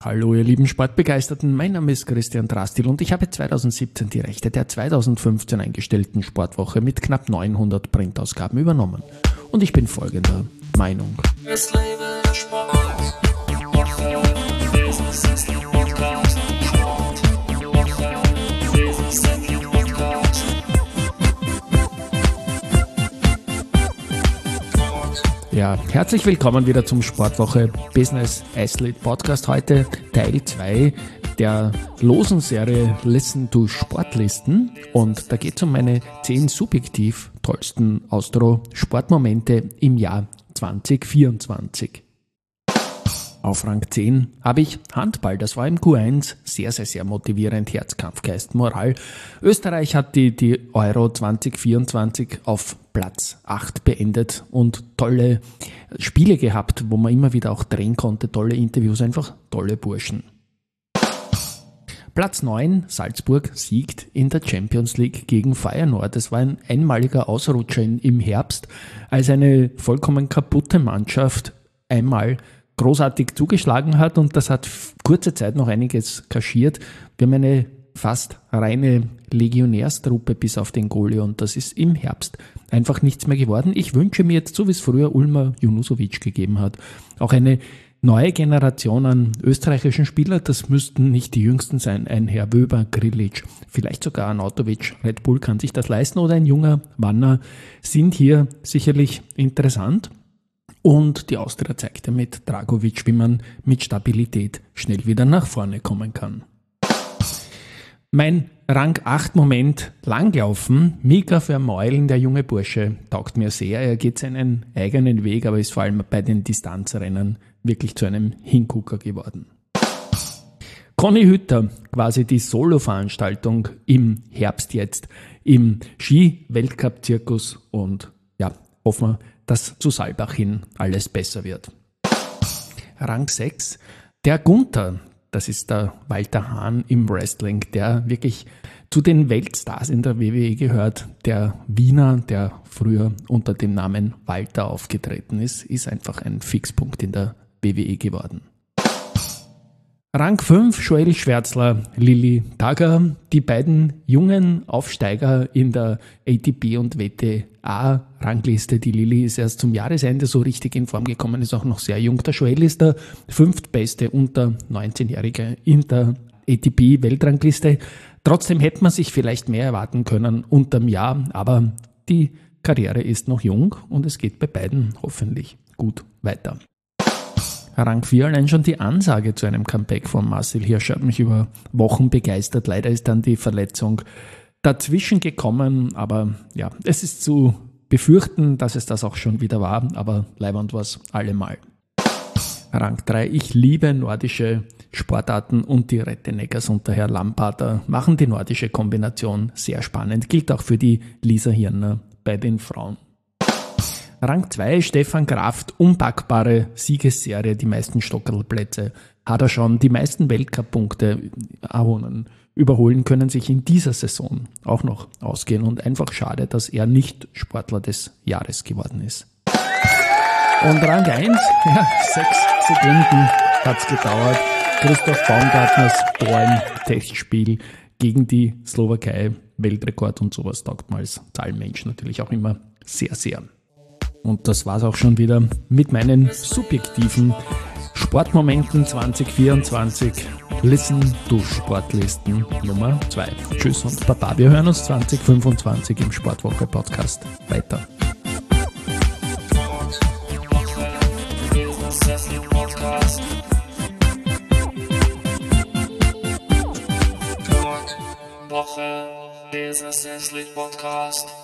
Hallo ihr lieben Sportbegeisterten, mein Name ist Christian Drastil und ich habe 2017 die Rechte der 2015 eingestellten Sportwoche mit knapp 900 Printausgaben übernommen. Und ich bin folgender Meinung. Es lebe der Sport. Ja, herzlich willkommen wieder zum Sportwoche Business Athlete Podcast. Heute Teil 2 der losen Serie Listen to Sportlisten. Und da geht es um meine 10 subjektiv tollsten Austro-Sportmomente im Jahr 2024. Auf Rang 10 habe ich Handball. Das war im Q1 sehr motivierend. Herzkampf, Geist, Moral. Österreich hat die Euro 2024 auf Platz 8 beendet und tolle Spiele gehabt, wo man immer wieder auch drehen konnte. Tolle Interviews, einfach tolle Burschen. Platz 9, Salzburg siegt in der Champions League gegen Feyenoord. Das war ein einmaliger Ausrutscher im Herbst, als eine vollkommen kaputte Mannschaft einmal großartig zugeschlagen hat, und das hat kurze Zeit noch einiges kaschiert. Wir haben eine fast reine Legionärstruppe bis auf den Goalie, und das ist im Herbst einfach nichts mehr geworden. Ich wünsche mir jetzt, so wie es früher Ulmer Junusovic gegeben hat, auch eine neue Generation an österreichischen Spielern. Das müssten nicht die jüngsten sein, ein Herr Wöber, Grilic, vielleicht sogar Arnautovic. Red Bull kann sich das leisten, oder ein junger Wanner sind hier sicherlich interessant. Und die Austria zeigte mit Dragovic, wie man mit Stabilität schnell wieder nach vorne kommen kann. Mein Rang 8 Moment, Langlaufen. Mika Vermeulen, der junge Bursche, taugt mir sehr. Er geht seinen eigenen Weg, aber ist vor allem bei den Distanzrennen wirklich zu einem Hingucker geworden. Conny Hütter, quasi die Solo-Veranstaltung im Herbst jetzt im Ski-Weltcup-Zirkus, und ja, hoffen wir, dass zu Saalbach hin alles besser wird. Rang 6, der Gunther, das ist der Walter Hahn im Wrestling, der wirklich zu den Weltstars in der WWE gehört. Der Wiener, der früher unter dem Namen Walter aufgetreten ist einfach ein Fixpunkt in der WWE geworden. Rang 5, Joel Schwärzler, Lilly Tagger, die beiden jungen Aufsteiger in der ATP und WTA-Rangliste. Die Lilly ist erst zum Jahresende so richtig in Form gekommen, ist auch noch sehr jung. Der Joel ist der 5. beste unter 19-Jährige in der ATP-Weltrangliste. Trotzdem hätte man sich vielleicht mehr erwarten können unterm Jahr, aber die Karriere ist noch jung und es geht bei beiden hoffentlich gut weiter. Rang 4, allein schon die Ansage zu einem Comeback von Marcel Hirscher hat mich über Wochen begeistert. Leider ist dann die Verletzung dazwischen gekommen, aber ja, es ist zu befürchten, dass es das auch schon wieder war, aber leiwand war es allemal. Rang 3, ich liebe nordische Sportarten, und die Retteneggers und der Herr Lampater machen die nordische Kombination sehr spannend. Gilt auch für die Lisa Hirner bei den Frauen. Rang 2, Stefan Kraft, unpackbare Siegesserie, die meisten Stockerlplätze hat er schon, die meisten Weltcup-Punkte errungen. Überholen können sich in dieser Saison auch noch ausgehen, und einfach schade, dass er nicht Sportler des Jahres geworden ist. Und Rang 1, 6 Sekunden hat's gedauert. Christoph Baumgartners Tor im Testspiel gegen die Slowakei, Weltrekord, und sowas taugt man als Zahlenmensch natürlich auch immer sehr. Und das war's auch schon wieder mit meinen subjektiven Sportmomenten 2024. Listen to Sportlisten Nummer 2. Tschüss und Baba. Wir hören uns 2025 im Sportwoche Podcast weiter. Business Athlete Podcast.